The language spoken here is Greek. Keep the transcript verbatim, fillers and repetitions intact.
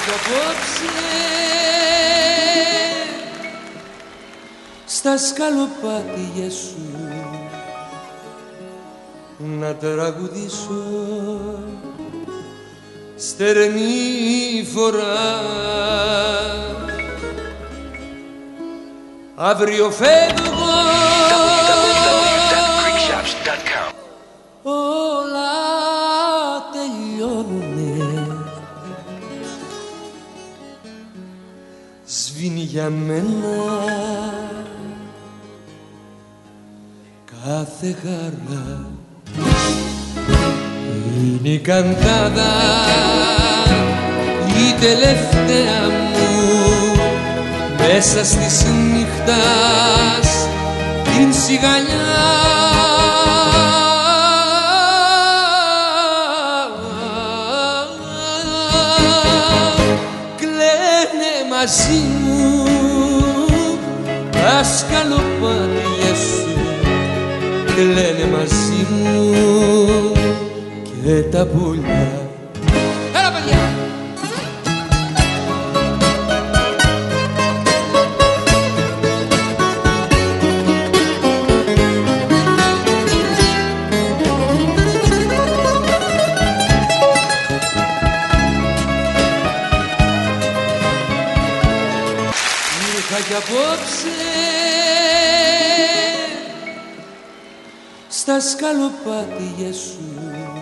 κι απόψε στα σκαλοπάτια σου να τραγουδήσω στερνή φορά. Αύριο φεύγω, όλα τελειώνουνε. Σβήνει για μένα κάθε χαρά. Είναι η καντάδα η τελευταία μου μέσα στις νύχτας την σιγανιά. Κλαίνε μαζί μου τα σκαλοπάτια σου, κλαίνε μαζί μου και τα πουλιά. Έλα παιδιά! Κι απόψε στα σκαλοπάτια σου